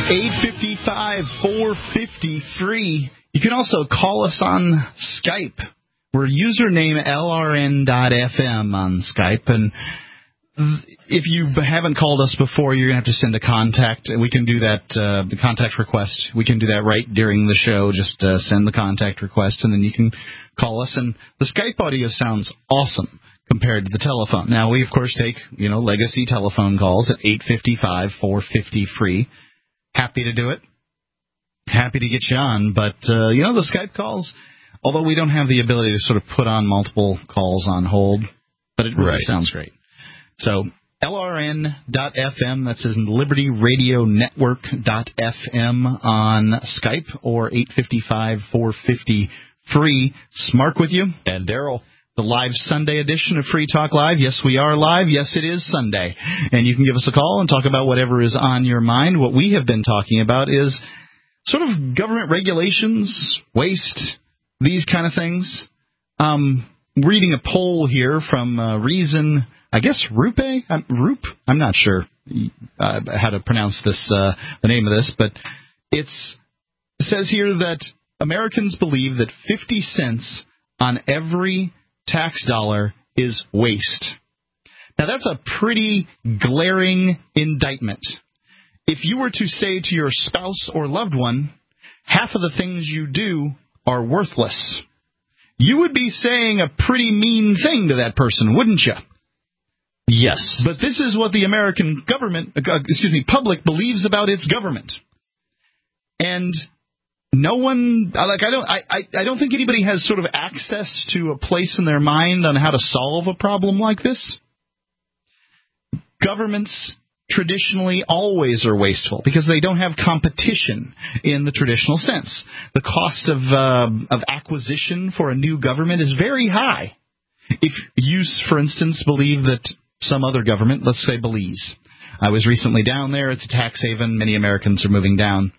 855-450-FREE. You can also call us on Skype. We're username LRN.FM on Skype. And if you haven't called us before, you're going to have to send a contact. We can do that, the contact request. We can do that right during the show. Just send the contact request, and then you can call us. And the Skype audio sounds awesome compared to the telephone. Now, we, of course, take, legacy telephone calls at 855-450-FREE. Happy to do it. Happy to get you on. But, the Skype calls, although we don't have the ability to sort of put on multiple calls on hold, but it really sounds great. So, LRN.FM, that's as in Liberty Radio Network.FM on Skype, or 855-450-FREE. Smark with you. And Daryl. The live Sunday edition of Free Talk Live. Yes, we are live. Yes, it is Sunday. And you can give us a call and talk about whatever is on your mind. What we have been talking about is sort of government regulations, waste, these kind of things. Reading a poll here from Reason, I guess Rupe? I'm not sure how to pronounce this, the name of this, but it says here that Americans believe that 50 cents on every tax dollar is waste. Now, that's a pretty glaring indictment. If you were to say to your spouse or loved one, half of the things you do are worthless, you would be saying a pretty mean thing to that person, wouldn't you? Yes. But this is what the American public believes about its government. And no one, I don't think anybody has sort of access to a place in their mind on how to solve a problem like this. Governments traditionally always are wasteful because they don't have competition in the traditional sense. The cost of acquisition for a new government is very high. If you, for instance, believe that some other government, let's say Belize. I was recently down there. It's a tax haven. Many Americans are moving down.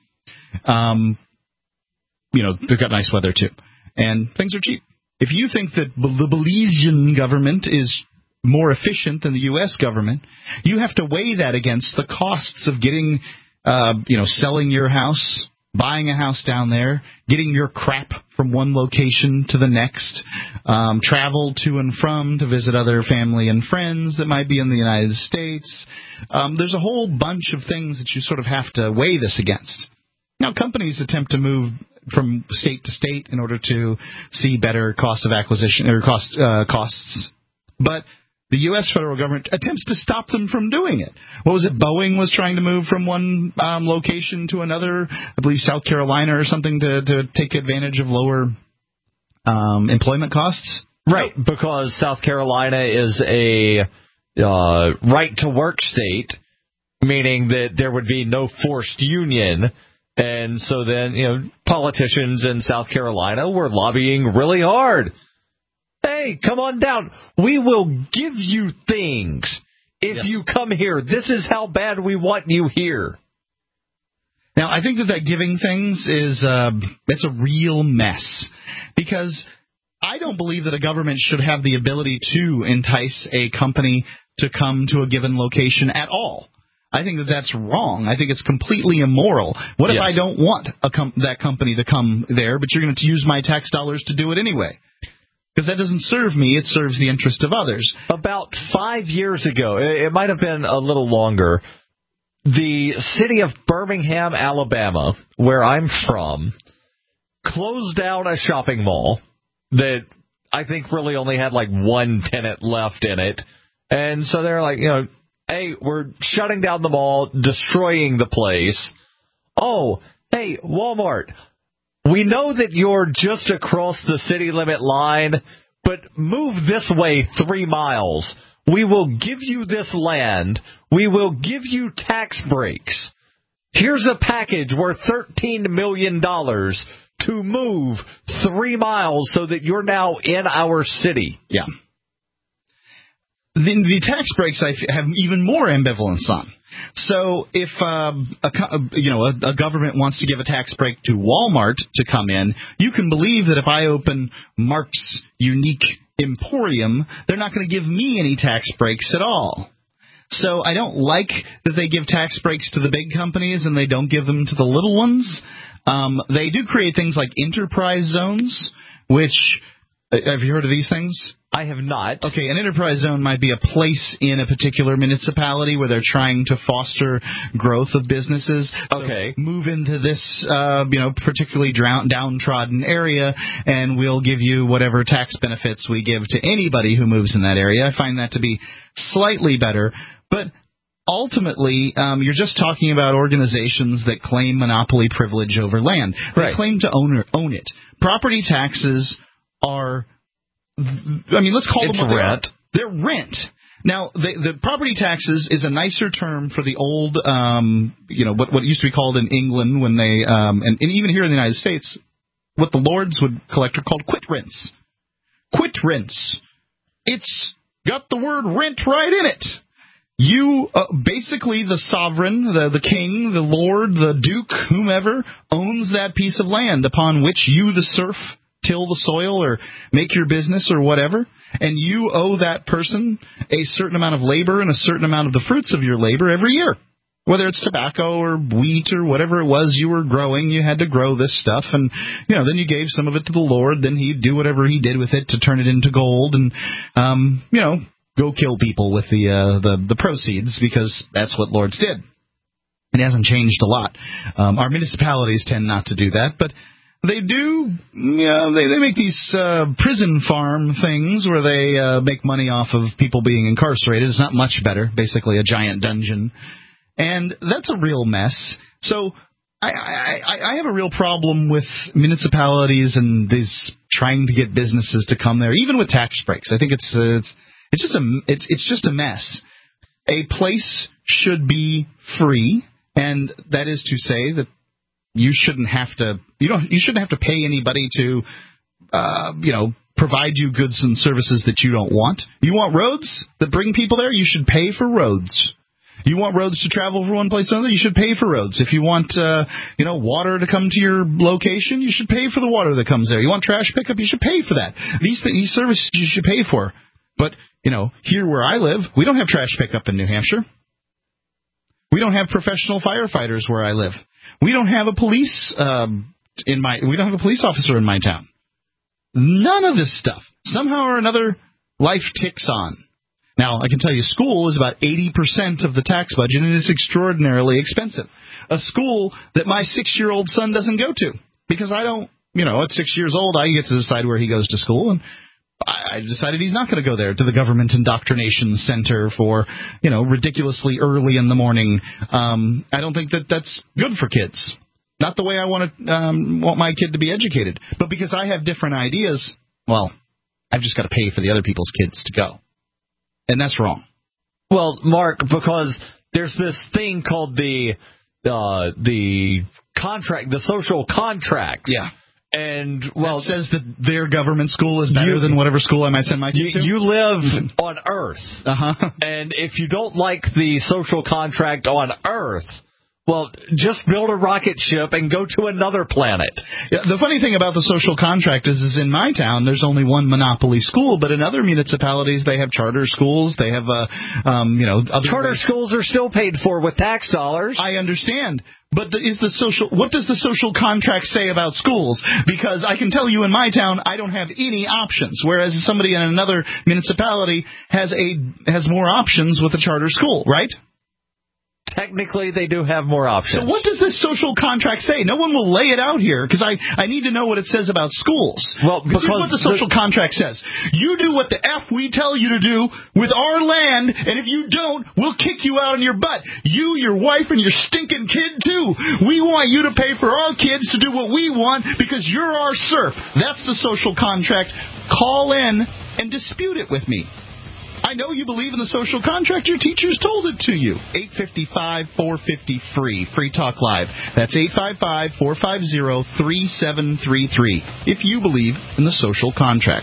They've got nice weather, too. And things are cheap. If you think that the Belizean government is more efficient than the U.S. government, you have to weigh that against the costs of getting, selling your house, buying a house down there, getting your crap from one location to the next, travel to and from to visit other family and friends that might be in the United States. There's a whole bunch of things that you sort of have to weigh this against. Now, companies attempt to move from state to state in order to see better cost of acquisition or costs, but the U.S. federal government attempts to stop them from doing it. What was it? Boeing was trying to move from one location to another, I believe South Carolina or something, to take advantage of lower employment costs. Right, because South Carolina is a right-to-work state, meaning that there would be no forced union. And so then, politicians in South Carolina were lobbying really hard. Hey, come on down. We will give you things if you come here. This is how bad we want you here. Now, I think that giving things is it's a real mess, because I don't believe that a government should have the ability to entice a company to come to a given location at all. I think that that's wrong. I think it's completely immoral. What if I don't want that company to come there, but you're going to use my tax dollars to do it anyway? Because that doesn't serve me. It serves the interest of others. About 5 years ago, it might have been a little longer, the city of Birmingham, Alabama, where I'm from, closed down a shopping mall that I think really only had like one tenant left in it. And so they're like, hey, we're shutting down the mall, destroying the place. Oh, hey, Walmart, we know that you're just across the city limit line, but move this way 3 miles. We will give you this land. We will give you tax breaks. Here's a package worth $13 million to move 3 miles so that you're now in our city. Yeah. The tax breaks I have even more ambivalence on. So if a government wants to give a tax break to Walmart to come in, you can believe that if I open Mark's Unique Emporium, they're not going to give me any tax breaks at all. So I don't like that they give tax breaks to the big companies and they don't give them to the little ones. They do create things like enterprise zones, which, have you heard of these things? I have not. Okay, an enterprise zone might be a place in a particular municipality where they're trying to foster growth of businesses. Okay. So move into this, particularly downtrodden area, and we'll give you whatever tax benefits we give to anybody who moves in that area. I find that to be slightly better, but ultimately, you're just talking about organizations that claim monopoly privilege over land. They claim to own it. Property taxes are, let's call them what rent. They're rent. Now, the property taxes is a nicer term for the old, what used to be called in England when they, and even here in the United States, what the lords would collect are called quit rents. Quit rents. It's got the word rent right in it. You, basically the sovereign, the king, the lord, the duke, whomever, owns that piece of land upon which you, the serf, till the soil or make your business or whatever, and you owe that person a certain amount of labor and a certain amount of the fruits of your labor every year. Whether it's tobacco or wheat or whatever it was you were growing, you had to grow this stuff, and then you gave some of it to the Lord, then he'd do whatever he did with it to turn it into gold, and go kill people with the proceeds, because that's what lords did. It hasn't changed a lot. Our municipalities tend not to do that, but they do. They make these prison farm things where they make money off of people being incarcerated. It's not much better, basically a giant dungeon, and that's a real mess. So I have a real problem with municipalities and these trying to get businesses to come there, even with tax breaks. I think it's just a mess. A place should be free, and that is to say that you shouldn't have to pay anybody to provide you goods and services that you don't want. You want roads that bring people there, you should pay for roads. You want roads to travel from one place to another, you should pay for roads. If you want water to come to your location, you should pay for the water that comes there. You want trash pickup, you should pay for that. These services you should pay for. But here where I live, we don't have trash pickup in New Hampshire. We don't have professional firefighters where I live. We don't have a police we don't have a police officer in my town. None of this stuff. Somehow or another, life ticks on. Now, I can tell you, school is about 80% of the tax budget, and it's extraordinarily expensive. A school that my 6-year-old son doesn't go to, because I don't. At 6 years old, I get to decide where he goes to school, and I decided he's not going to go there to the government indoctrination center for, ridiculously early in the morning. I don't think that that's good for kids. Not the way I want my kid to be educated. But because I have different ideas, well, I've just got to pay for the other people's kids to go. And that's wrong. Well, Mark, because there's this thing called the contract, the social contract. Yeah. And it says that their government school is better than whatever school I might send my kid to. You live on Earth, and if you don't like the social contract on Earth, well, just build a rocket ship and go to another planet. Yeah, the funny thing about the social contract is in my town there's only one monopoly school, but in other municipalities they have charter schools. They have other charter schools are still paid for with tax dollars. I understand. But what does the social contract say about schools? Because I can tell you in my town, I don't have any options, whereas somebody in another municipality has more options with a charter school, right? Technically, they do have more options. So what does this social contract say? No one will lay it out here, because I need to know what it says about schools. Well, because here's what the social contract says. You do what the F we tell you to do with our land, and if you don't, we'll kick you out on your butt. You, your wife, and your stinking kid, too. We want you to pay for our kids to do what we want because you're our serf. That's the social contract. Call in and dispute it with me. I know you believe in the social contract. Your teachers told it to you. 855-450-FREE. Free Talk Live. That's 855-450-3733. If you believe in the social contract.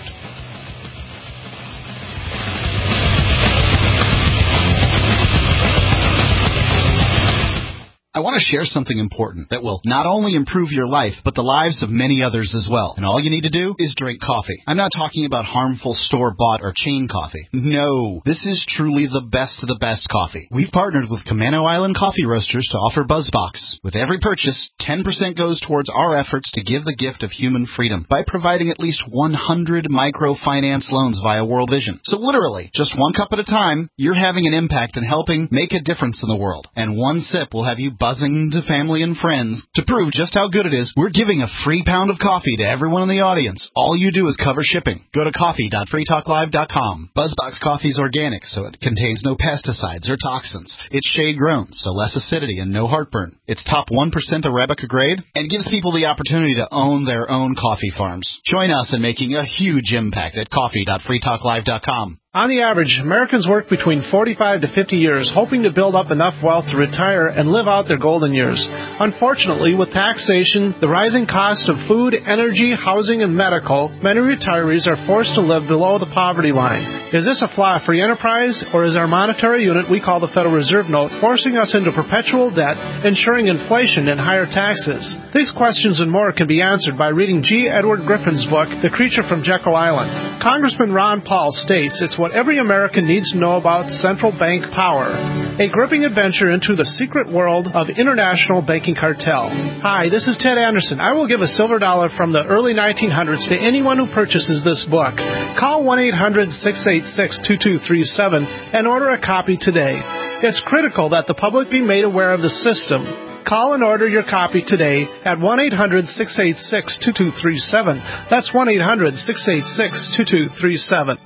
I want want to share something important that will not only improve your life, but the lives of many others as well. And all you need to do is drink coffee. I'm not talking about harmful store-bought or chain coffee. No, this is truly the best of the best coffee. We've partnered with Camano Island Coffee Roasters to offer BuzzBox. With every purchase, 10% goes towards our efforts to give the gift of human freedom by providing at least 100 microfinance loans via World Vision. So literally, just one cup at a time, you're having an impact and helping make a difference in the world. And one sip will have you buzzing to family and friends. To prove just how good it is, we're giving a free pound of coffee to everyone in the audience. All you do is cover shipping. Go to coffee.freetalklive.com. BuzzBox coffee is organic, so it contains no pesticides or toxins. It's shade-grown, so less acidity and no heartburn. It's top 1% Arabica grade and gives people the opportunity to own their own coffee farms. Join us in making a huge impact at coffee.freetalklive.com. On the average, Americans work between 45 to 50 years hoping to build up enough wealth to retire and live out their golden years. Unfortunately, with taxation, the rising cost of food, energy, housing, and medical, many retirees are forced to live below the poverty line. Is this a flaw of free enterprise, or is our monetary unit we call the Federal Reserve Note forcing us into perpetual debt, ensuring inflation and higher taxes? These questions and more can be answered by reading G. Edward Griffin's book, The Creature from Jekyll Island. Congressman Ron Paul states it's what every American needs to know about central bank power. A gripping adventure into the secret world of international banking cartel. Hi, this is Ted Anderson. I will give a silver dollar from the early 1900s to anyone who purchases this book. Call 1-800-686-2237 and order a copy today. It's critical that the public be made aware of the system. Call and order your copy today at 1-800-686-2237. That's 1-800-686-2237.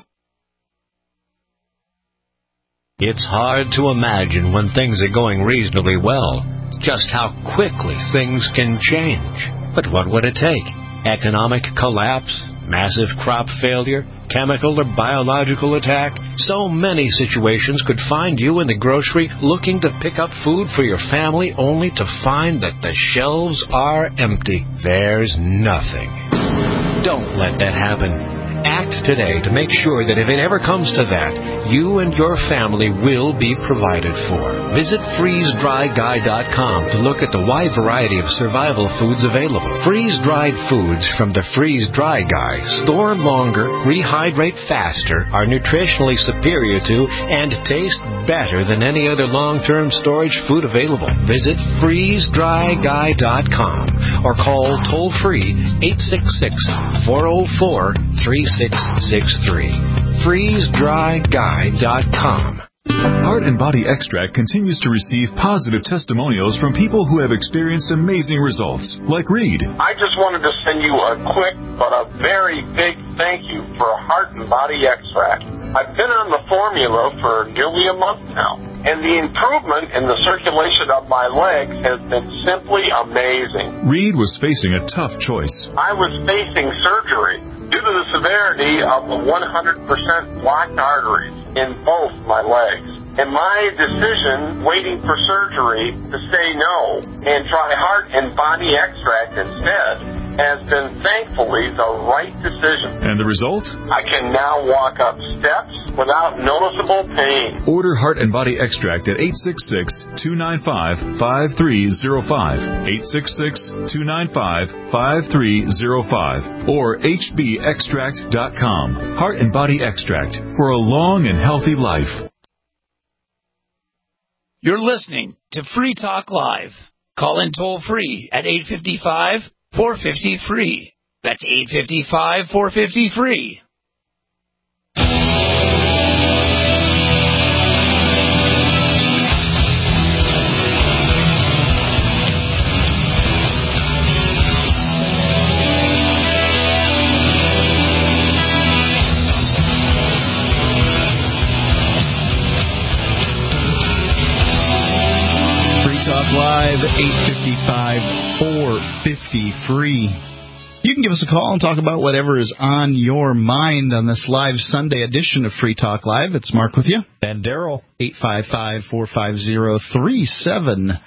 It's hard to imagine when things are going reasonably well, just how quickly things can change. But what would it take? Economic collapse? Massive crop failure? Chemical or biological attack? So many situations could find you in the grocery looking to pick up food for your family only to find that the shelves are empty. There's nothing. Don't let that happen. Act today to make sure that if it ever comes to that, you and your family will be provided for. Visit freezedryguy.com to look at the wide variety of survival foods available. Freeze-dried foods from the Freeze Dry Guy store longer, rehydrate faster, are nutritionally superior to, and taste better than any other long-term storage food available. Visit freezedryguy.com or call toll-free 866-404-3663. FreezeDryGuy.com. Heart and Body Extract continues to receive positive testimonials from people who have experienced amazing results, like Reed. I just wanted to send you a quick but a very big thank you for Heart and Body Extract. I've been on the formula for nearly a month now, and the improvement in the circulation of my legs has been simply amazing. Reed was facing a tough choice. I was facing surgery due to the severity of the 100% blocked arteries in both my legs. And my decision, waiting for surgery, to say no and try Heart and Body Extract instead, has been thankfully the right decision. And the result? I can now walk up steps without noticeable pain. Order Heart and Body Extract at 866-295-5305, 866-295-5305, or hbextract.com. Heart and Body Extract for a long and healthy life. You're listening to Free Talk Live. Call in toll-free at 855-450-FREE. That's 855-450-FREE. Live, 855-450-FREE. You can give us a call and talk about whatever is on your mind on this live Sunday edition of Free Talk Live. It's Mark with you. And Daryl. 855-450-3733.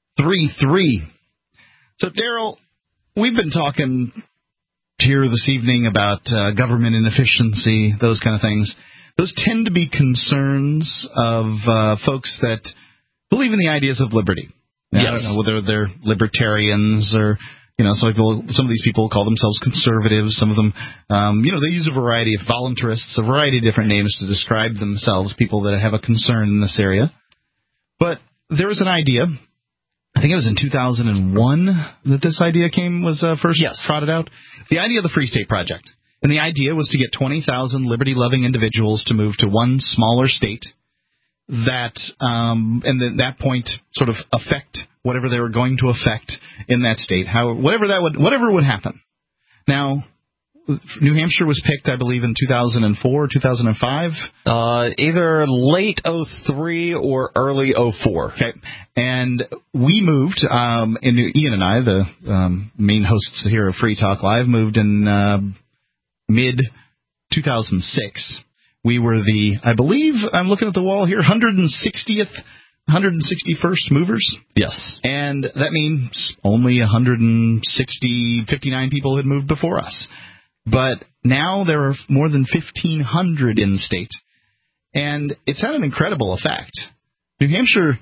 So, Daryl, we've been talking here this evening about government inefficiency, those kind of things. Those tend to be concerns of folks that believe in the ideas of liberty. Now, I don't know whether they're libertarians or, some of these people call themselves conservatives. Some of them, they use a variety of voluntarists, a variety of different names to describe themselves, people that have a concern in this area. But there was an idea, I think it was in 2001 that this idea was first trotted out. The idea of the Free State Project. And the idea was to get 20,000 liberty-loving individuals to move to one smaller state that, and at that point, sort of affect whatever they were going to affect in that state, whatever would happen. Now, New Hampshire was picked, I believe, in 2004 or 2005. Either late 03 or early 04. Okay, and we moved. Ian and I, the main hosts here of Free Talk Live, moved in mid 2006. We were I believe, I'm looking at the wall here, 161st movers. Yes. And that means only 59 people had moved before us. But now there are more than 1,500 in the state. And it's had an incredible effect. New Hampshire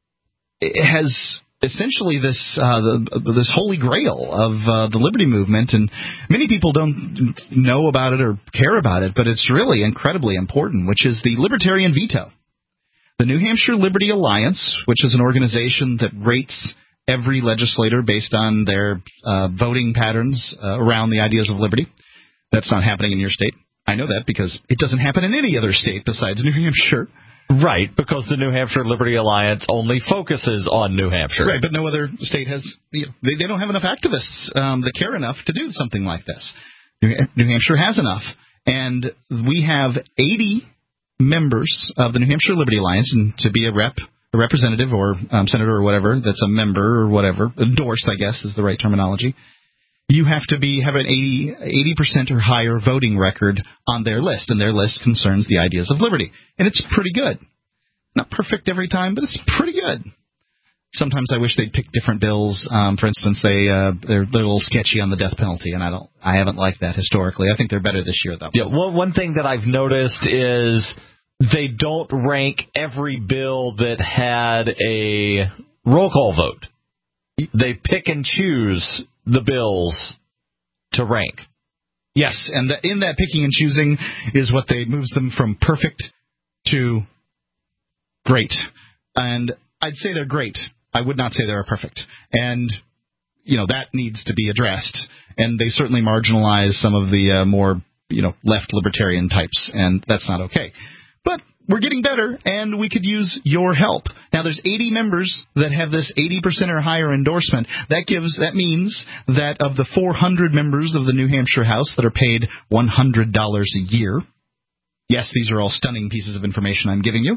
has essentially this holy grail of the liberty movement, and many people don't know about it or care about it, but it's really incredibly important, which is the libertarian veto. The New Hampshire Liberty Alliance, which is an organization that rates every legislator based on their voting patterns around the ideas of liberty. That's not happening in your state. I know that because it doesn't happen in any other state besides New Hampshire. Right, because the New Hampshire Liberty Alliance only focuses on New Hampshire. Right, but no other state has, they don't have enough activists that care enough to do something like this. New Hampshire has enough, and we have 80 members of the New Hampshire Liberty Alliance, and to be a representative or senator or whatever that's a member or whatever, endorsed, I guess, is the right terminology. You have to have an 80% or higher voting record on their list, and their list concerns the ideas of liberty. And it's pretty good. Not perfect every time, but it's pretty good. Sometimes I wish they'd pick different bills. For instance, they're a little sketchy on the death penalty, and I haven't liked that historically. I think they're better this year, though. Yeah, one thing that I've noticed is they don't rank every bill that had a roll call vote. They pick and choose the bills to rank. Yes, and in that picking and choosing is what moves them from perfect to great. And I'd say they're great. I would not say they're perfect. And, that needs to be addressed. And they certainly marginalize some of the more, left libertarian types, and that's not okay. But we're getting better, and we could use your help. Now, there's 80 members that have this 80% or higher endorsement. That means that of the 400 members of the New Hampshire House that are paid $100 a year, yes, these are all stunning pieces of information I'm giving you,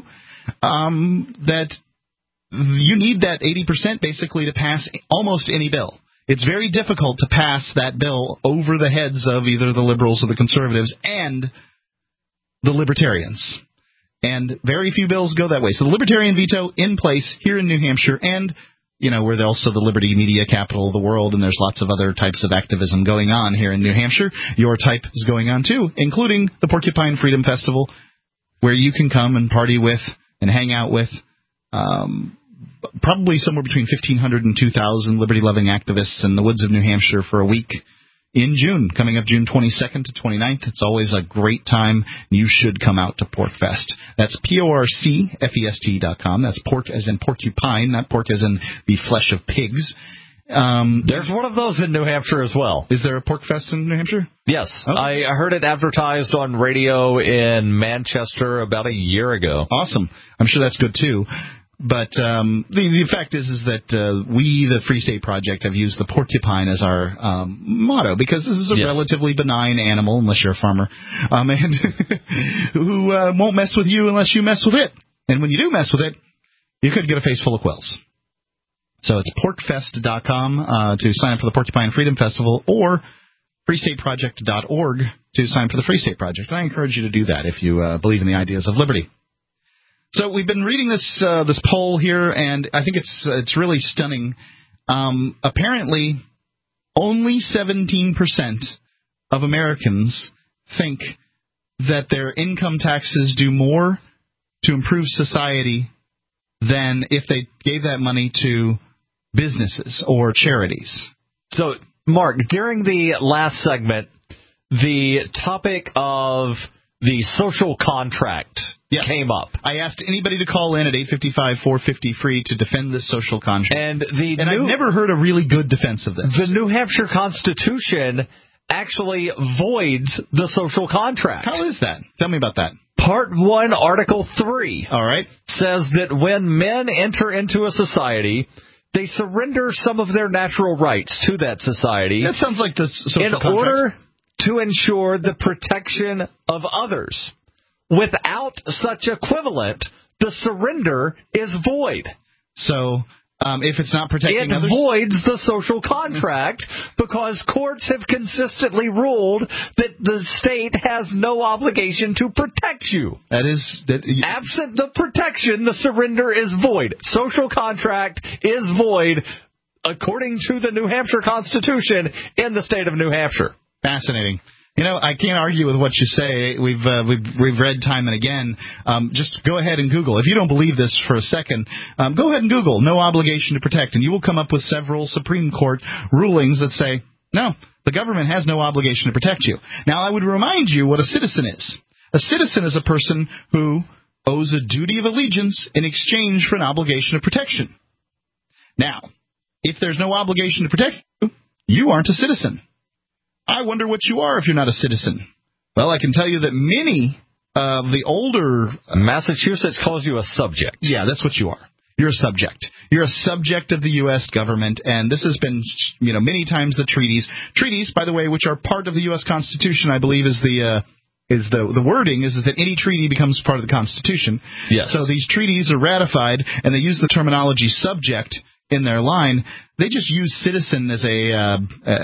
that you need that 80% basically to pass almost any bill. It's very difficult to pass that bill over the heads of either the liberals or the conservatives and the libertarians. And very few bills go that way. So the libertarian veto in place here in New Hampshire, and, we're also the liberty media capital of the world, and there's lots of other types of activism going on here in New Hampshire. Your type is going on, too, including the Porcupine Freedom Festival, where you can come and party with and hang out with probably somewhere between 1,500 and 2,000 liberty-loving activists in the woods of New Hampshire for a week in June, coming up June 22nd to 29th. It's always a great time. You should come out to PorcFest. That's PORCFEST.com. That's pork as in porcupine, not pork as in the flesh of pigs. There's one of those in New Hampshire as well. Is there a PorcFest in New Hampshire? Yes. Oh. I heard it advertised on radio in Manchester about a year ago. Awesome. I'm sure that's good, too. But the fact is that we, the Free State Project, have used the porcupine as our motto because this is a relatively benign animal, unless you're a farmer, and who won't mess with you unless you mess with it. And when you do mess with it, you could get a face full of quills. So it's porcfest.com to sign up for the Porcupine Freedom Festival, or freestateproject.org to sign up for the Free State Project. And I encourage you to do that if you believe in the ideas of liberty. So we've been reading this poll here, and I think it's really stunning. Apparently, only 17% of Americans think that their income taxes do more to improve society than if they gave that money to businesses or charities. So, Mark, during the last segment, the topic of the social contract came up. I asked anybody to call in at 855-450-FREE to defend this social contract. And I've never heard a really good defense of this. The New Hampshire Constitution actually voids the social contract. How is that? Tell me about that. Part 1, Article 3 All right. says that when men enter into a society, they surrender some of their natural rights to that society. That sounds like the social contract. In order to ensure the protection of others. Without such equivalent, the surrender is void. So, if it's not protecting others? It voids the social contract because courts have consistently ruled that the state has no obligation to protect you. Absent the protection, the surrender is void. Social contract is void according to the New Hampshire Constitution in the state of New Hampshire. Fascinating. You know, I can't argue with what you say. We've read time and again. Just go ahead and Google. If you don't believe this for a second, go ahead and Google no obligation to protect, and you will come up with several Supreme Court rulings that say, no, the government has no obligation to protect you. Now, I would remind you what a citizen is. A citizen is a person who owes a duty of allegiance in exchange for an obligation of protection. Now, if there's no obligation to protect you, you aren't a citizen. I wonder what you are if you're not a citizen. Well, I can tell you that many of the older... Massachusetts calls you a subject. Yeah, that's what you are. You're a subject. You're a subject of the U.S. government, and this has been, many times the treaties. Treaties, by the way, which are part of the U.S. Constitution, I believe is the wording is that any treaty becomes part of the Constitution. Yes. So these treaties are ratified, and they use the terminology subject in their line. They just use citizen as a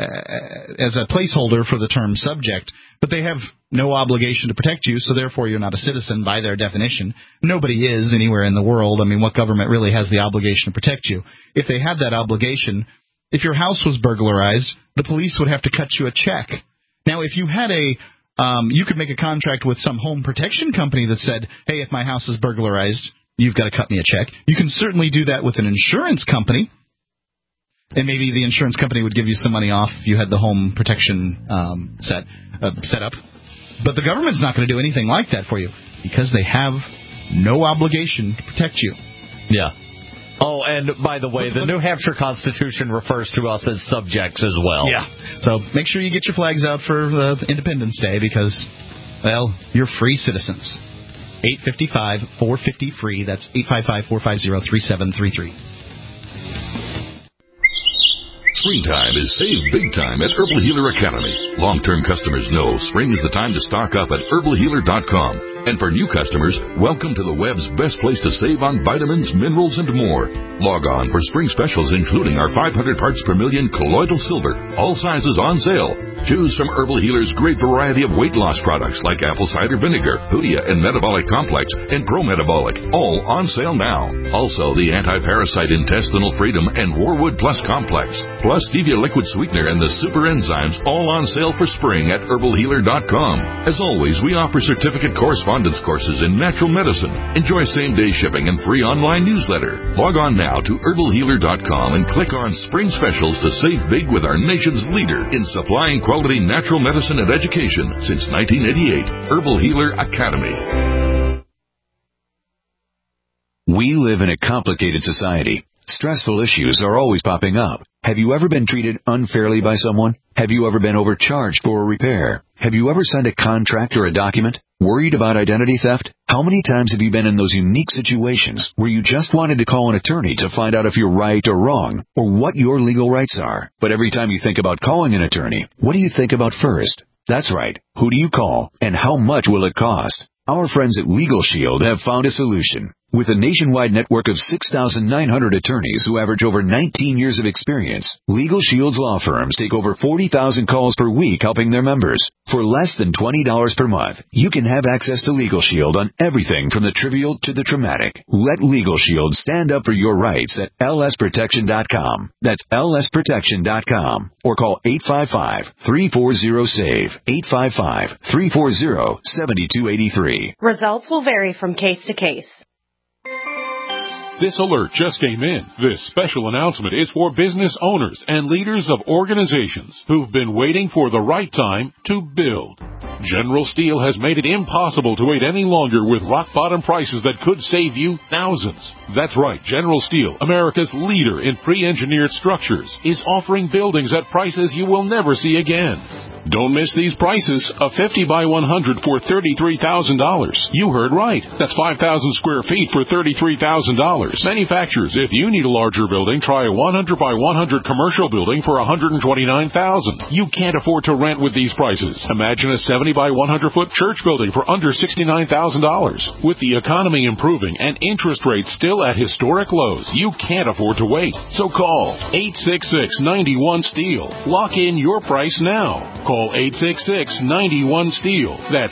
placeholder for the term subject, but they have no obligation to protect you, so therefore you're not a citizen by their definition. Nobody is anywhere in the world. I mean, what government really has the obligation to protect you? If they had that obligation, if your house was burglarized, the police would have to cut you a check. Now, if you had you could make a contract with some home protection company that said, hey, if my house is burglarized, you've got to cut me a check. You can certainly do that with an insurance company, and maybe the insurance company would give you some money off if you had the home protection set up. But the government's not going to do anything like that for you because they have no obligation to protect you. Yeah. Oh, and by the way, the New Hampshire Constitution refers to us as subjects as well. Yeah. So make sure you get your flags out for Independence Day because, well, you're free citizens. 855-450-FREE. That's 855-450-3733. Springtime is save big time at Herbal Healer Academy. Long-term customers know spring is the time to stock up at herbalhealer.com. And for new customers, welcome to the web's best place to save on vitamins, minerals, and more. Log on for spring specials including our 500 parts per million colloidal silver, all sizes on sale. Choose from Herbal Healer's great variety of weight loss products like apple cider vinegar, Hoodia and Metabolic Complex, and Pro Metabolic, all on sale now. Also, the anti-parasite intestinal freedom and Warwood Plus Complex, plus Stevia liquid sweetener and the super enzymes, all on sale for spring at herbalhealer.com. As always, we offer certificate correspondence courses in natural medicine. Enjoy same-day shipping and free online newsletter. Log on now to herbalhealer.com and click on Spring Specials to save big with our nation's leader in supplying quality natural medicine and education since 1988. Herbal Healer Academy. We live in a complicated society. Stressful issues are always popping up. Have you ever been treated unfairly by someone? Have you ever been overcharged for a repair? Have you ever signed a contract or a document? Worried about identity theft? How many times have you been in those unique situations where you just wanted to call an attorney to find out if you're right or wrong, or what your legal rights are? But every time you think about calling an attorney, what do you think about first? That's right. Who do you call, and how much will it cost? Our friends at Legal Shield have found a solution. With a nationwide network of 6,900 attorneys who average over 19 years of experience, Legal Shield's law firms take over 40,000 calls per week helping their members. For less than $20 per month, you can have access to Legal Shield on everything from the trivial to the traumatic. Let Legal Shield stand up for your rights at lsprotection.com. That's lsprotection.com. Or call 855-340-SAVE, 855-340-7283. Results will vary from case to case. This alert just came in. This special announcement is for business owners and leaders of organizations who've been waiting for the right time to build. General Steel has made it impossible to wait any longer with rock-bottom prices that could save you thousands. That's right, General Steel, America's leader in pre-engineered structures, is offering buildings at prices you will never see again. Don't miss these prices. A 50 by 100 for $33,000. You heard right. That's 5,000 square feet for $33,000. Manufacturers, if you need a larger building, try a 100 by 100 commercial building for $129,000. You can't afford to rent with these prices. Imagine a 70 by 100 foot church building for under $69,000. With the economy improving and interest rates still at historic lows, you can't afford to wait. So call 866-91-STEEL. Lock in your price now. Call 866-91-STEEL. That's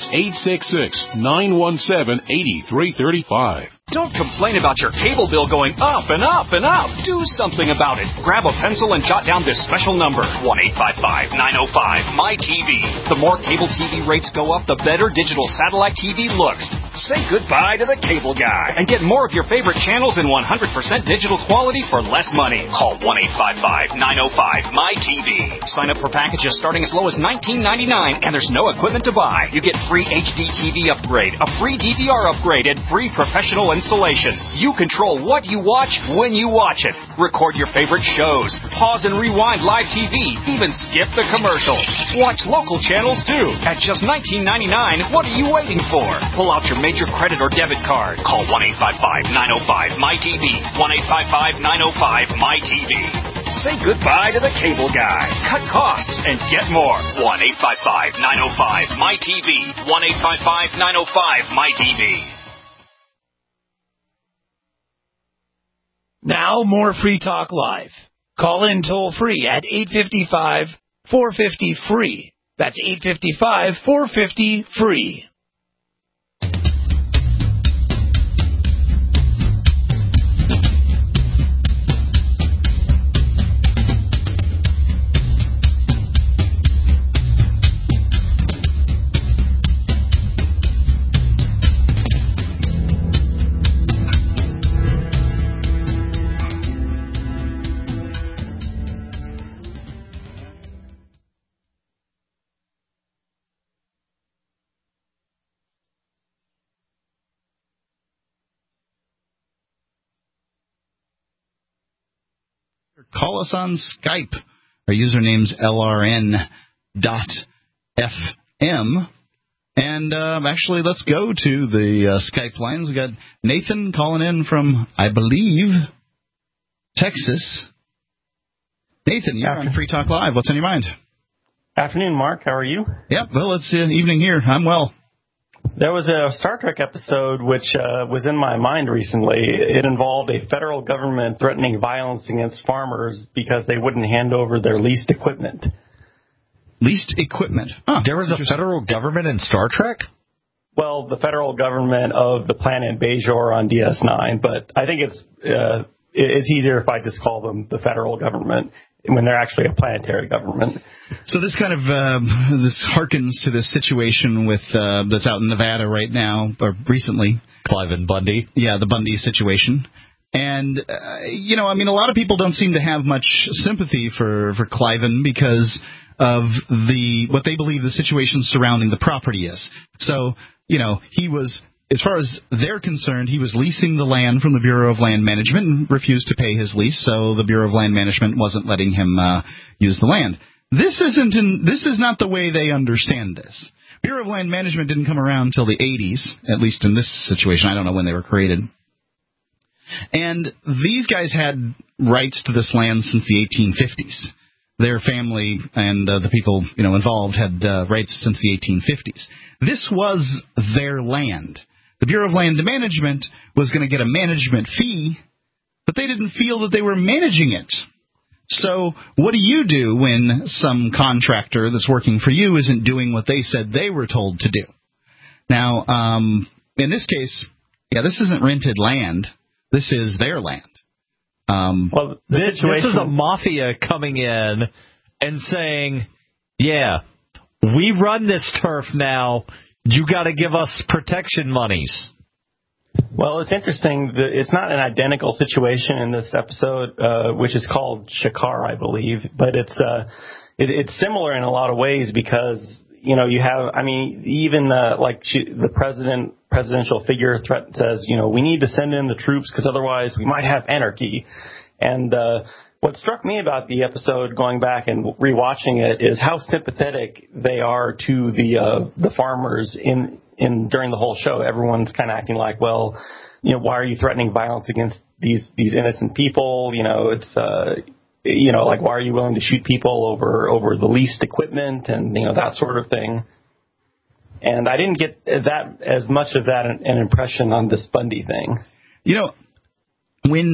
866-917-8335. Don't complain about your cable bill going up and up and up. Do something about it. Grab a pencil and jot down this special number, 1-855-905-MY-TV. The more cable TV rates go up, the better digital satellite TV looks. Say goodbye to the cable guy and get more of your favorite channels in 100% digital quality for less money. Call 1-855-905-MY-TV. Sign up for packages starting as low as $19.99, and there's no equipment to buy. You get free HD TV upgrade, a free DVR upgrade, and free professional installation. You control what you watch when you watch it. Record your favorite shows. Pause and rewind live TV. Even skip the commercials. Watch local channels too. At just $19.99, what are you waiting for? Pull out your major credit or debit card. Call 1-855-905-MY-TV. 1-855-905-MY-TV. Say goodbye to the cable guy. Cut costs and get more. 1-855-905-MY-TV. 1-855-905-MY-TV. Now, more Free Talk Live. Call in toll-free at 855-450-FREE. That's 855-450-FREE. Call us on Skype. Our username's LRN.FM. And actually, let's go to the Skype lines. We got Nathan calling in from, I believe, Texas. Nathan, you're on Free Talk Live. What's on your mind? Afternoon, Mark. How are you? Yep. Well, it's evening here. I'm well. There was a Star Trek episode which was in my mind recently. It involved a federal government threatening violence against farmers because they wouldn't hand over their leased equipment. Leased equipment? Huh, there was a federal government in Star Trek? Well, the federal government of the planet Bajor on DS9, but I think it's easier if I just call them the federal government when they're actually a planetary government. So this kind of this harkens to this situation with that's out in Nevada right now, or recently. Cliven Bundy. Yeah, the Bundy situation. And, a lot of people don't seem to have much sympathy for Cliven because of what they believe the situation surrounding the property is. So, he was, as far as they're concerned, he was leasing the land from the Bureau of Land Management and refused to pay his lease, so the Bureau of Land Management wasn't letting him use the land. This is not the way they understand this. Bureau of Land Management didn't come around until the 80s, at least in this situation. I don't know when they were created. And these guys had rights to this land since the 1850s. Their family and the people involved had rights since the 1850s. This was their land. The Bureau of Land Management was going to get a management fee, but they didn't feel that they were managing it. So what do you do when some contractor that's working for you isn't doing what they said they were told to do? Now, in this case, this isn't rented land. This is their land. Well, this is a mafia coming in and saying, yeah, we run this turf now. You got to give us protection monies. Well, it's interesting. It's not an identical situation in this episode, which is called Shakar, I believe, but it's similar in a lot of ways because, you know, you have, I mean, even the presidential figure threat says, you know, we need to send in the troops because otherwise we might have anarchy. And what struck me about the episode, going back and rewatching it, is how sympathetic they are to the farmers during the whole show. Everyone's kind of acting like, well, you know, why are you threatening violence against these innocent people? You know, it's you know, like, why are you willing to shoot people over the leased equipment and, you know, that sort of thing. And I didn't get that as much of that an impression on this Bundy thing. You know, when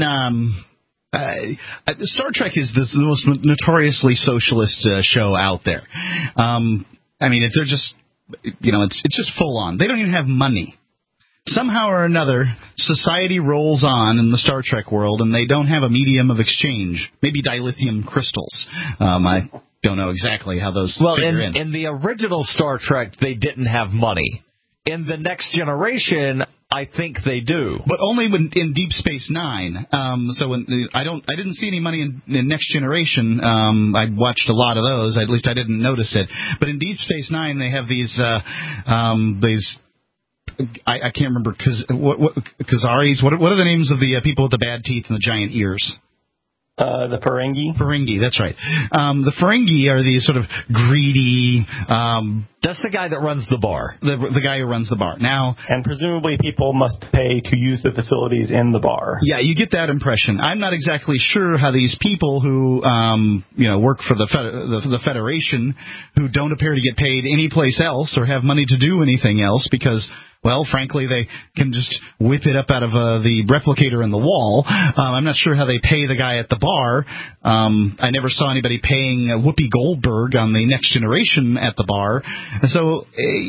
Star Trek is the most notoriously socialist show out there. I mean, they're just, you know, it's just full on. They don't even have money. Somehow or another, society rolls on in the Star Trek world, and they don't have a medium of exchange. Maybe dilithium crystals. I don't know exactly how those figure in. In the original Star Trek, they didn't have money. In the Next Generation, I think they do, but only in Deep Space Nine. So when I didn't see any money in Next Generation. I watched a lot of those. At least I didn't notice it. But in Deep Space Nine, they have these. I can't remember Kazaris. What are the names of the people with the bad teeth and the giant ears? The Ferengi. Ferengi, that's right. The Ferengi are these sort of greedy. That's the guy that runs the bar. The guy who runs the bar. Now, and presumably people must pay to use the facilities in the bar. Yeah, you get that impression. I'm not exactly sure how these people who work for the Federation, who don't appear to get paid anyplace else or have money to do anything else because, well, frankly, they can just whip it up out of the replicator in the wall. I'm not sure how they pay the guy at the bar. I never saw anybody paying Whoopi Goldberg on the Next Generation at the bar. And so,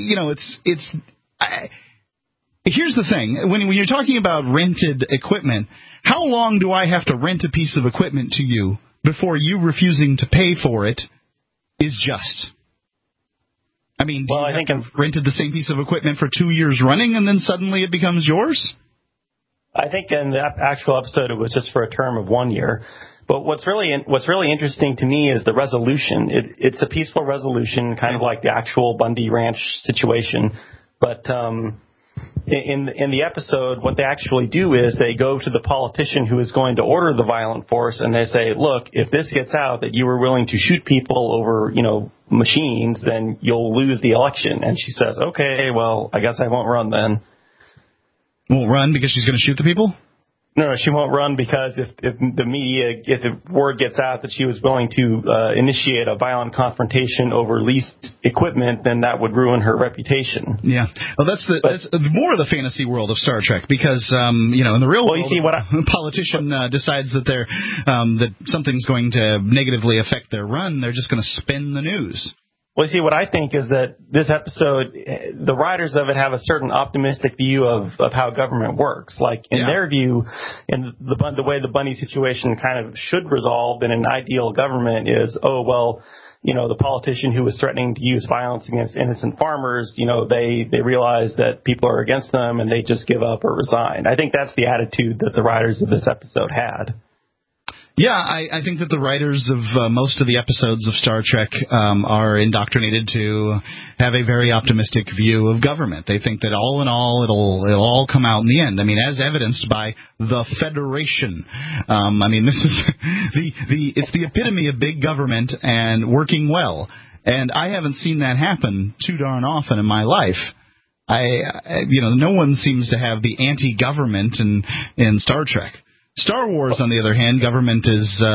here's the thing. When you're talking about rented equipment, how long do I have to rent a piece of equipment to you before you refusing to pay for it is just? I mean, I think I've rented the same piece of equipment for 2 years running, and then suddenly it becomes yours? I think in the actual episode it was just for a term of 1 year. But what's really interesting to me is the resolution. It's a peaceful resolution, kind of like the actual Bundy Ranch situation. But in the episode, what they actually do is they go to the politician who is going to order the violent force, and they say, "Look, if this gets out that you were willing to shoot people over, machines, then you'll lose the election." And she says, "Okay, well, I guess I won't run then." Won't run because she's going to shoot the people? No, she won't run because if the word gets out that she was willing to initiate a violent confrontation over leased equipment, then that would ruin her reputation. Yeah. Well, that's more of the fantasy world of Star Trek because, in the real world, a politician decides that that something's going to negatively affect their run, they're just going to spin the news. Well, see, what I think is that this episode, the writers of it have a certain optimistic view of how government works. Like, in their view, in the way the Bundy situation kind of should resolve in an ideal government is, the politician who was threatening to use violence against innocent farmers, they realize that people are against them and they just give up or resign. I think that's the attitude that the writers of this episode had. Yeah, I think that the writers of most of the episodes of Star Trek are indoctrinated to have a very optimistic view of government. They think that all in all, it'll all come out in the end. I mean, as evidenced by the Federation. This is it's the epitome of big government and working well. And I haven't seen that happen too darn often in my life. No one seems to have the anti-government in Star Trek. Star Wars, on the other hand, government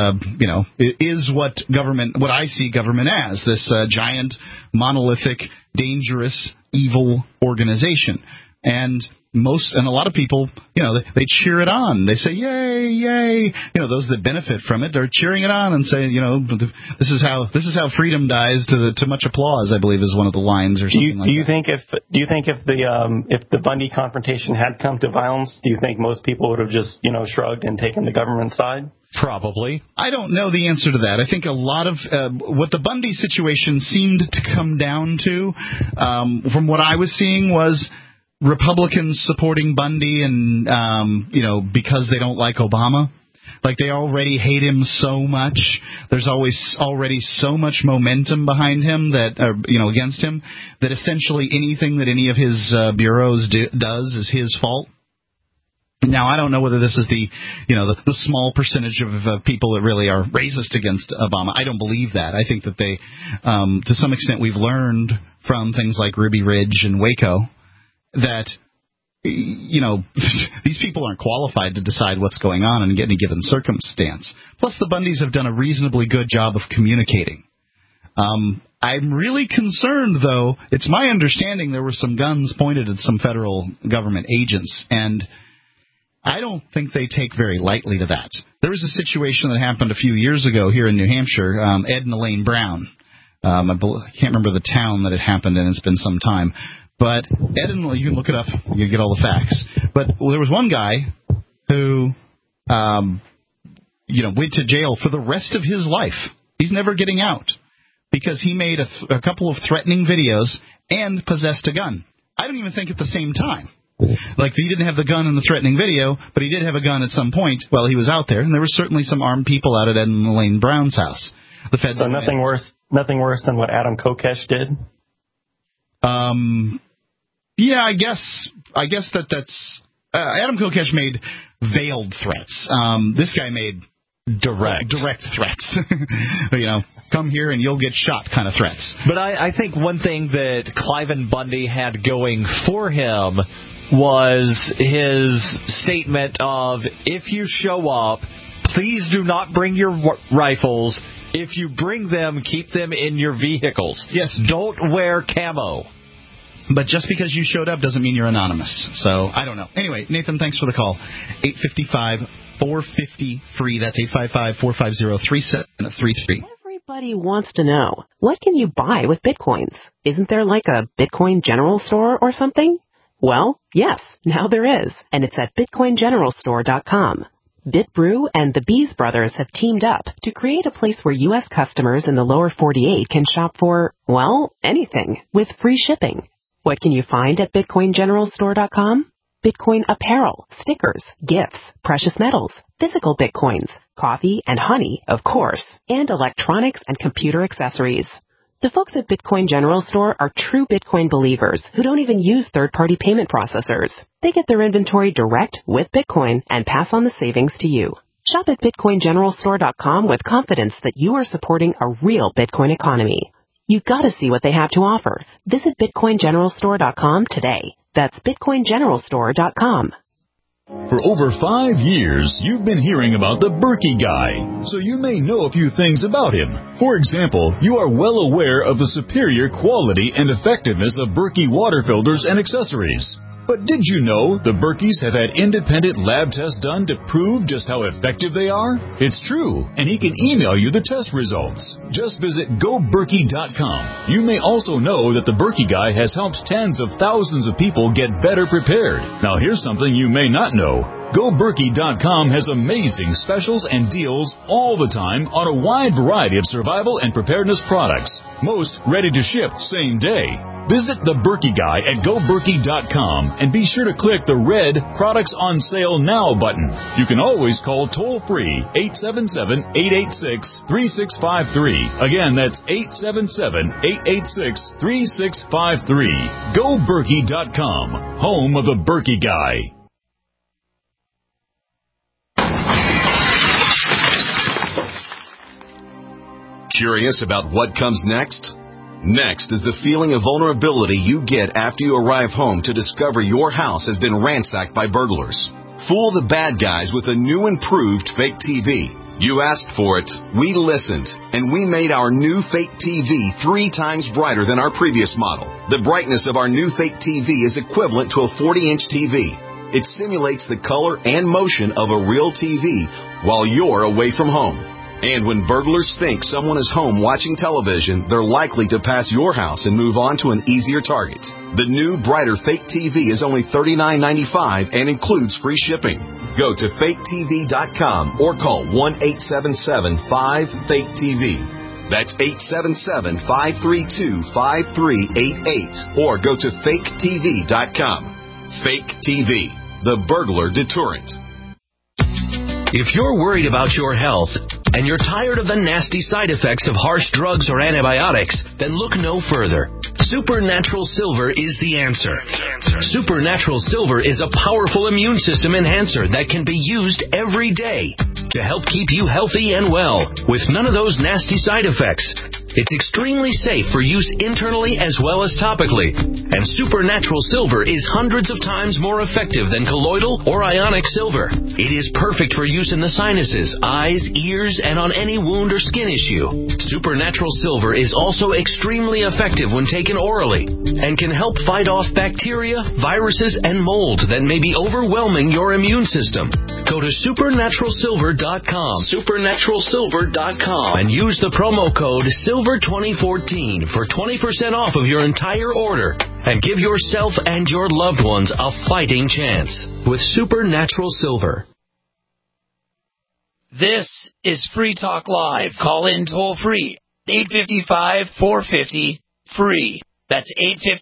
is what I see government as, this giant, monolithic, dangerous, evil organization. And a lot of people, they cheer it on. They say, yay, yay. Those that benefit from it are cheering it on and say, this is how freedom dies to much applause, I believe is one of the lines or something like that. Do you think if the Bundy confrontation had come to violence, do you think most people would have just, shrugged and taken the government side? Probably. I don't know the answer to that. I think a lot of what the Bundy situation seemed to come down to, from what I was seeing, was Republicans supporting Bundy and, because they don't like Obama. Like, they already hate him so much. There's already so much momentum behind him that, against him, that essentially anything that any of his bureaus does is his fault. Now, I don't know whether this is the small percentage of people that really are racist against Obama. I don't believe that. I think that they, to some extent, we've learned from things like Ruby Ridge and Waco that, these people aren't qualified to decide what's going on in any given circumstance. Plus, the Bundys have done a reasonably good job of communicating. I'm really concerned, though. It's my understanding there were some guns pointed at some federal government agents, and I don't think they take very lightly to that. There was a situation that happened a few years ago here in New Hampshire, Ed and Elaine Brown. I can't remember the town that it happened in. It's been some time. But Ed and you can look it up. You get all the facts. But there was one guy who, went to jail for the rest of his life. He's never getting out because he made a couple of threatening videos and possessed a gun. I don't even think at the same time. Like, he didn't have the gun in the threatening video, but he did have a gun at some point while he was out there. And there were certainly some armed people out at Ed and Elaine Brown's house. The feds. So nothing worse than what Adam Kokesh did. Yeah, I guess that's Adam Kokesh made veiled threats. This guy made direct threats. Come here and you'll get shot kind of threats. But I think one thing that Cliven Bundy had going for him was his statement of, if you show up, please do not bring your rifles. If you bring them, keep them in your vehicles. Yes. Don't wear camo. But just because you showed up doesn't mean you're anonymous. So, I don't know. Anyway, Nathan, thanks for the call. 855-450-FREE. That's 855-450-3733. Everybody wants to know, what can you buy with Bitcoins? Isn't there like a Bitcoin General Store or something? Well, yes, now there is. And it's at BitcoinGeneralStore.com. BitBrew and the Bees Brothers have teamed up to create a place where U.S. customers in the lower 48 can shop for, well, anything with free shipping. What can you find at BitcoinGeneralStore.com? Bitcoin apparel, stickers, gifts, precious metals, physical Bitcoins, coffee and honey, of course, and electronics and computer accessories. The folks at Bitcoin General Store are true Bitcoin believers who don't even use third-party payment processors. They get their inventory direct with Bitcoin and pass on the savings to you. Shop at BitcoinGeneralStore.com with confidence that you are supporting a real Bitcoin economy. You've got to see what they have to offer. Visit BitcoinGeneralStore.com today. That's BitcoinGeneralStore.com. For over 5 years, you've been hearing about the Berkey Guy, so you may know a few things about him. For example, you are well aware of the superior quality and effectiveness of Berkey water filters and accessories. But did you know the Berkeys have had independent lab tests done to prove just how effective they are? It's true, and he can email you the test results. Just visit GoBerkey.com. You may also know that the Berkey Guy has helped tens of thousands of people get better prepared. Now here's something you may not know. GoBerkey.com has amazing specials and deals all the time on a wide variety of survival and preparedness products. Most ready to ship same day. Visit the Berkey Guy at GoBerkey.com and be sure to click the red Products on Sale Now button. You can always call toll-free 877-886-3653. Again, that's 877-886-3653. GoBerkey.com, home of the Berkey Guy. Curious about what comes next? Next is the feeling of vulnerability you get after you arrive home to discover your house has been ransacked by burglars. Fool the bad guys with a new improved fake TV. You asked for it, we listened, and we made our new fake TV 3 times brighter than our previous model. The brightness of our new fake TV is equivalent to a 40-inch TV. It simulates the color and motion of a real TV while you're away from home. And when burglars think someone is home watching television, they're likely to pass your house and move on to an easier target. The new, brighter fake TV is only $39.95 and includes free shipping. Go to faketv.com or call 1-877-5-FAKE-TV. That's 877-532-5388. Or go to faketv.com. Fake TV, the burglar deterrent. If you're worried about your health and you're tired of the nasty side effects of harsh drugs or antibiotics, then look no further. Supernatural Silver is the answer. Supernatural Silver is a powerful immune system enhancer that can be used every day to help keep you healthy and well with none of those nasty side effects. It's extremely safe for use internally as well as topically. And Supernatural Silver is hundreds of times more effective than colloidal or ionic silver. It is perfect for use in the sinuses, eyes, ears, and on any wound or skin issue. Supernatural Silver is also extremely effective when taken orally and can help fight off bacteria, viruses, and mold that may be overwhelming your immune system. Go to supernaturalsilver.com, supernaturalsilver.com, and use the promo code SILVER2014 for 20% off of your entire order and give yourself and your loved ones a fighting chance with Supernatural Silver. This is Free Talk Live. Call in toll free. 855-450-FREE. That's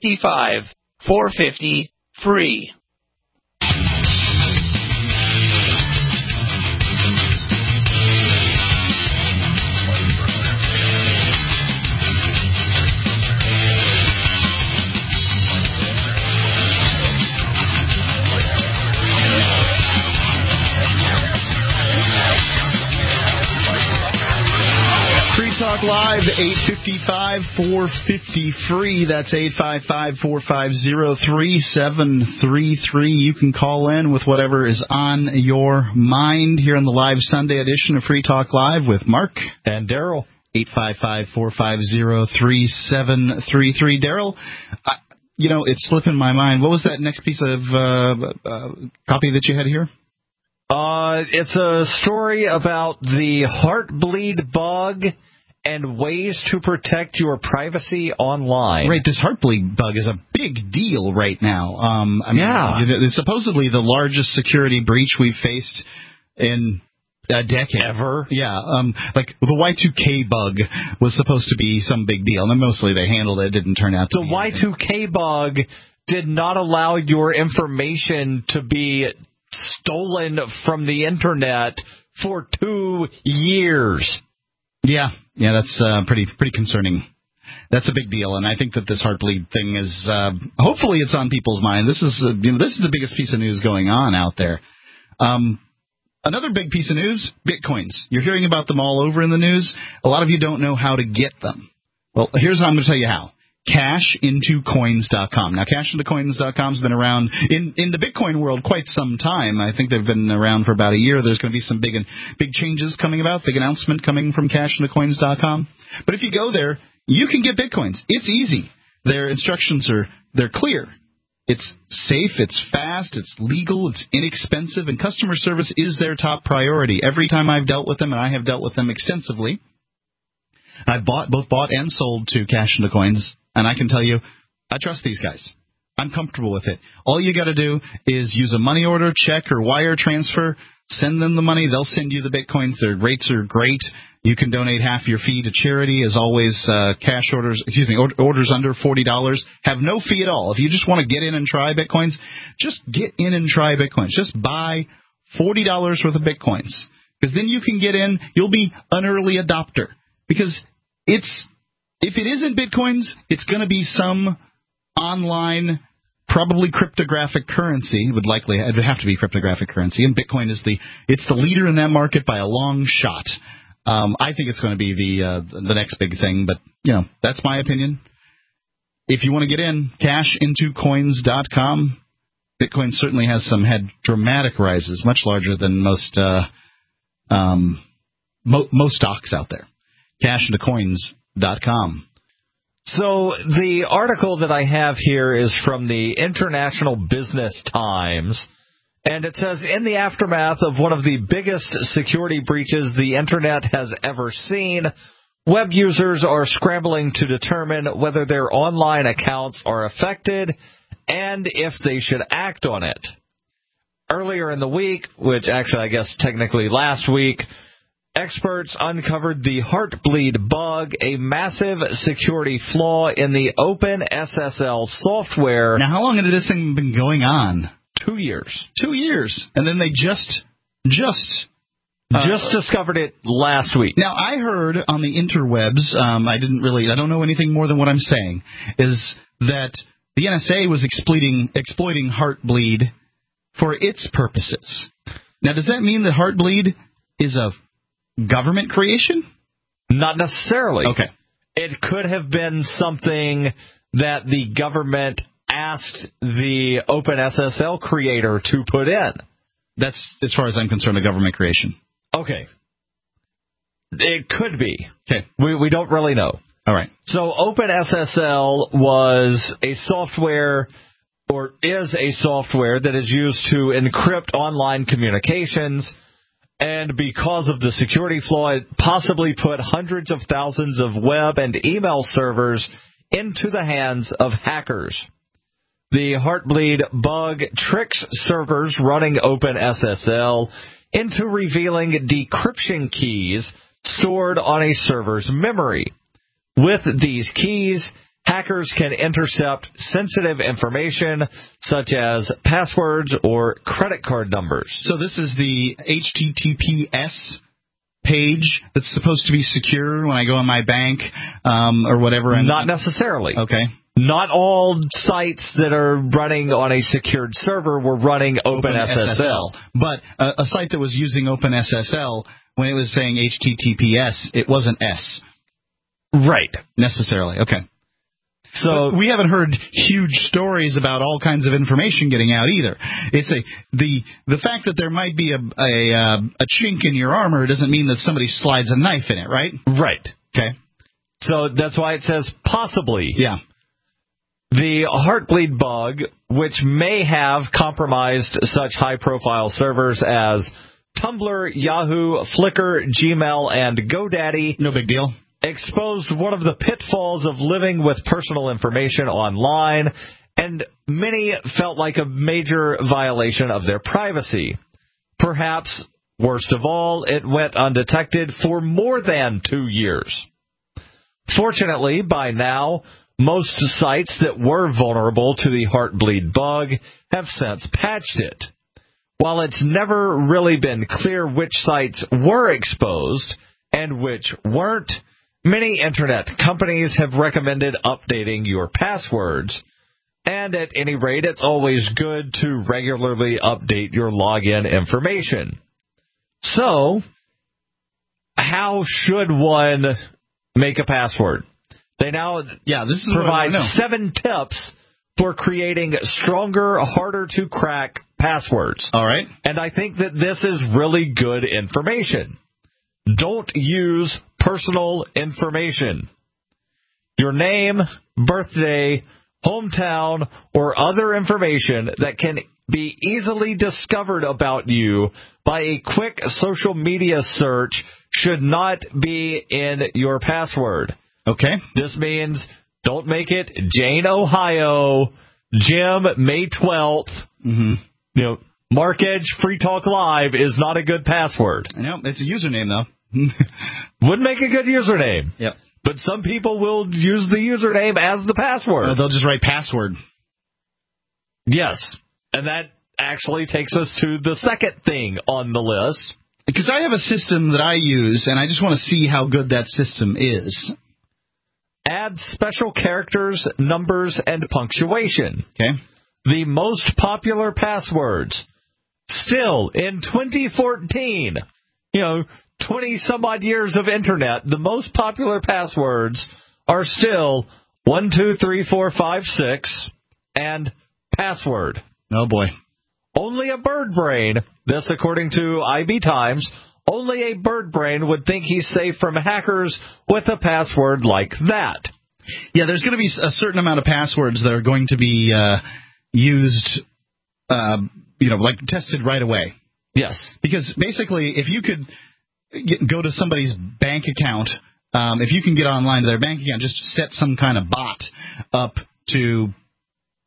855-450-FREE. Talk Live, 855-450-FREE. That's 855-450-3733. You can call in with whatever is on your mind here on the live Sunday edition of Free Talk Live with Mark and Daryl. 855-450-3733. Daryl, it's slipping my mind. What was that next piece of copy that you had here? It's a story about the Heartbleed bug and ways to protect your privacy online. Right, this Heartbleed bug is a big deal right now. It's supposedly the largest security breach we've faced in a decade. Ever? Yeah, like the Y2K bug was supposed to be some big deal, and mostly they handled it. It didn't turn out to be. The Y2K bug did not allow your information to be stolen from the internet for 2 years. Yeah, that's pretty concerning. That's a big deal, and I think that this Heartbleed thing is hopefully it's on people's mind. This is the biggest piece of news going on out there. Another big piece of news: Bitcoins. You're hearing about them all over in the news. A lot of you don't know how to get them. Well, here's how I'm going to tell you how. CashIntoCoins.com. Now, CashIntoCoins.com has been around in the Bitcoin world quite some time. I think they've been around for about a year. There's going to be some big changes coming about, big announcement coming from CashIntoCoins.com. But if you go there, you can get Bitcoins. It's easy. Their instructions they're clear. It's safe, it's fast, it's legal, it's inexpensive, and customer service is their top priority. Every time I've dealt with them, and I have dealt with them extensively, I've both bought and sold to Cash Into Coins, and I can tell you, I trust these guys. I'm comfortable with it. All you got to do is use a money order, check, or wire transfer. Send them the money. They'll send you the Bitcoins. Their rates are great. You can donate half your fee to charity. As always, orders under $40 have no fee at all. If you just want to get in and try Bitcoins, just get in and try Bitcoins. Just buy $40 worth of Bitcoins, because then you can get in. You'll be an early adopter, because if it isn't Bitcoins, it's going to be some online, probably cryptographic currency. It would have to be cryptographic currency, and Bitcoin is the leader in that market by a long shot. I think it's going to be the next big thing, but that's my opinion. If you want to get in, CashIntoCoins.com. Bitcoin certainly has had dramatic rises, much larger than most stocks out there. CashIntoCoins.com. So the article that I have here is from the International Business Times, and it says, in the aftermath of one of the biggest security breaches the Internet has ever seen, web users are scrambling to determine whether their online accounts are affected and if they should act on it. Earlier in the week, which actually I guess technically last week, experts uncovered the Heartbleed bug, a massive security flaw in the OpenSSL software. Now, how long had this thing been going on? 2 years. 2 years. And then they just discovered it last week. Now, I heard on the interwebs, I don't know anything more than what I'm saying, is that the NSA was exploiting Heartbleed for its purposes. Now, does that mean that Heartbleed is a government creation? Not necessarily. Okay. It could have been something that the government asked the OpenSSL creator to put in. That's, as far as I'm concerned, a government creation. Okay. It could be. Okay. We don't really know. All right. So OpenSSL was a software, or is a software, that is used to encrypt online communications, and because of the security flaw, it possibly put hundreds of thousands of web and email servers into the hands of hackers. The Heartbleed bug tricks servers running OpenSSL into revealing decryption keys stored on a server's memory. With these keys, hackers can intercept sensitive information such as passwords or credit card numbers. So this is the HTTPS page that's supposed to be secure when I go in my bank or whatever? Not necessarily. Okay. Not all sites that are running on a secured server were running OpenSSL. But a site that was using OpenSSL, when it was saying HTTPS, it wasn't S. Right. Necessarily. Okay. So but we haven't heard huge stories about all kinds of information getting out either. It's the fact that there might be a chink in your armor doesn't mean that somebody slides a knife in it, right? Right. Okay. So that's why it says possibly. Yeah. The Heartbleed bug, which may have compromised such high-profile servers as Tumblr, Yahoo, Flickr, Gmail, and GoDaddy. No big deal. Exposed one of the pitfalls of living with personal information online, and many felt like a major violation of their privacy. Perhaps, worst of all, it went undetected for more than 2 years. Fortunately, by now, most sites that were vulnerable to the Heartbleed bug have since patched it. While it's never really been clear which sites were exposed and which weren't, many internet companies have recommended updating your passwords. And at any rate, it's always good to regularly update your login information. So, how should one make a password? They now provide 7 tips for creating stronger, harder-to-crack passwords. All right. And I think that this is really good information. Don't use personal information. Your name, birthday, hometown, or other information that can be easily discovered about you by a quick social media search should not be in your password. Okay. This means don't make it Jane, Ohio, Jim, May 12th. Mm-hmm. You know, Mark Edge, Free Talk Live is not a good password. I know. It's a username, though. Would make a good username. Yep. But some people will use the username as the password. They'll just write password. Yes. And that actually takes us to the second thing on the list. Because I have a system that I use, and I just want to see how good that system is. Add special characters, numbers, and punctuation. Okay. The most popular passwords. Still, in 2014, 20-some-odd years of internet, the most popular passwords are still 1, 2, 3, 4, 5, 6 and password. Oh, boy. Only a bird brain, this according to IB Times, only a bird brain would think he's safe from hackers with a password like that. Yeah, there's going to be a certain amount of passwords that are going to be used, like tested right away. Yes. Because basically, if you could go to somebody's bank account, if you can get online to their bank account, just set some kind of bot up to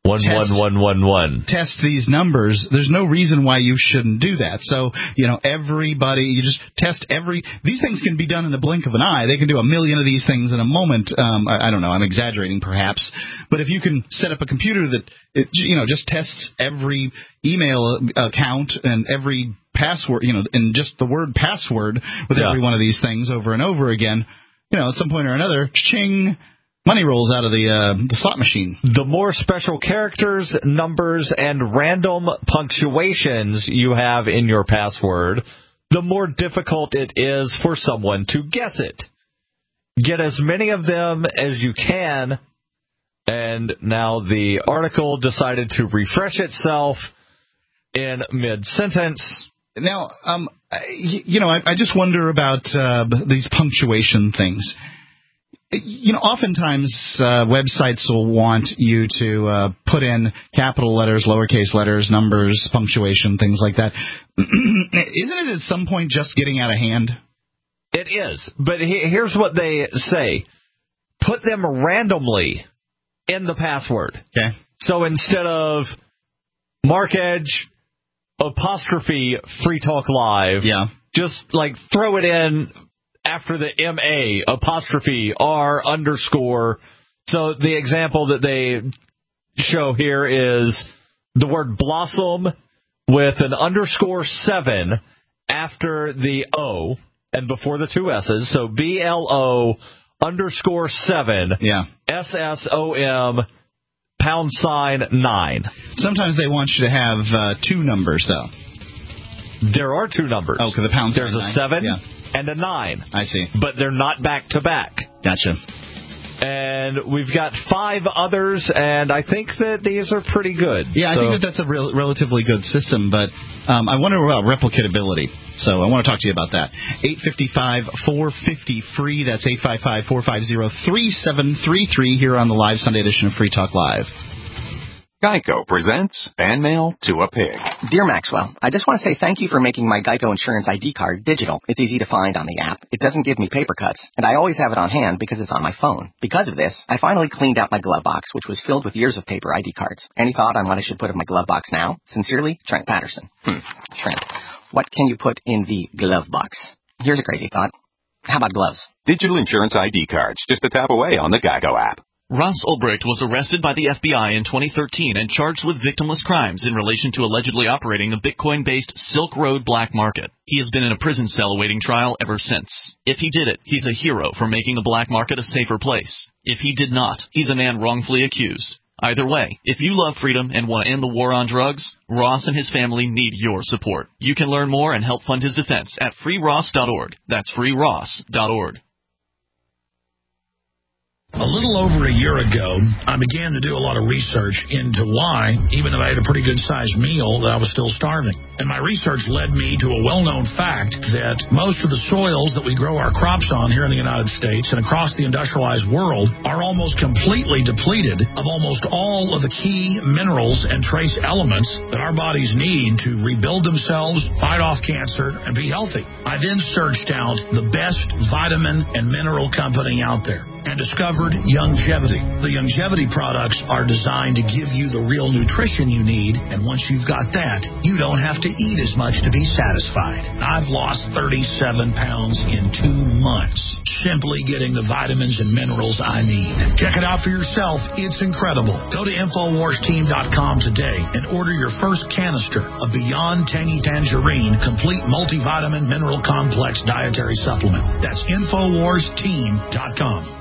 11111. Test these numbers. There's no reason why you shouldn't do that. So, everybody, you just test these things can be done in the blink of an eye. They can do 1 million of these things in a moment. I don't know, I'm exaggerating perhaps. But if you can set up a computer that, just tests every email account and every password, and just the word password with every one of these things over and over again, at some point or another, ching, money rolls out of the slot machine. The more special characters, numbers, and random punctuations you have in your password, the more difficult it is for someone to guess it. Get as many of them as you can. And now the article decided to refresh itself in mid-sentence. Now, I just wonder about these punctuation things. Oftentimes websites will want you to put in capital letters, lowercase letters, numbers, punctuation, things like that. Isn't it at some point just getting out of hand? It is, but here's what they say. Put them randomly in the password. Okay. So instead of Mark Edge, apostrophe, Free Talk Live, just throw it in after the MA, apostrophe, R _. So the example that they show here is the word blossom with an _7 after the O and before the two S's. So BLO _7 SSOM #9. Sometimes they want you to have two numbers, though. There are two numbers. Oh, because the #9. There's a 7 and a 9. I see. But they're not back to back. Gotcha. And we've got 5 others, and I think that these are pretty good. Yeah, I think that's a relatively good system, but I wonder about replicatability. So I want to talk to you about that. 855-450-FREE. That's 855-450-3733 here on the live Sunday edition of Free Talk Live. Geico presents Fan Mail to a Pig. Dear Maxwell, I just want to say thank you for making my Geico Insurance ID card digital. It's easy to find on the app. It doesn't give me paper cuts, and I always have it on hand because it's on my phone. Because of this, I finally cleaned out my glove box, which was filled with years of paper ID cards. Any thought on what I should put in my glove box now? Sincerely, Trent Patterson. Trent, what can you put in the glove box? Here's a crazy thought. How about gloves? Digital Insurance ID cards, just a tap away on the Geico app. Ross Ulbricht was arrested by the FBI in 2013 and charged with victimless crimes in relation to allegedly operating a Bitcoin-based Silk Road black market. He has been in a prison cell awaiting trial ever since. If he did it, he's a hero for making the black market a safer place. If he did not, he's a man wrongfully accused. Either way, if you love freedom and want to end the war on drugs, Ross and his family need your support. You can learn more and help fund his defense at freeross.org. That's freeross.org. A little over a year ago, I began to do a lot of research into why, even though I had a pretty good-sized meal, that I was still starving. And my research led me to a well-known fact that most of the soils that we grow our crops on here in the United States and across the industrialized world are almost completely depleted of almost all of the key minerals and trace elements that our bodies need to rebuild themselves, fight off cancer, and be healthy. I then searched out the best vitamin and mineral company out there and discovered Youngevity. The Youngevity products are designed to give you the real nutrition you need, and once you've got that, you don't have to eat as much to be satisfied. I've lost 37 pounds in 2 months, simply getting the vitamins and minerals I need. Check it out for yourself. It's incredible. Go to InfoWarsTeam.com today and order your first canister of Beyond Tangy Tangerine Complete Multivitamin Mineral Complex Dietary Supplement. That's InfoWarsTeam.com.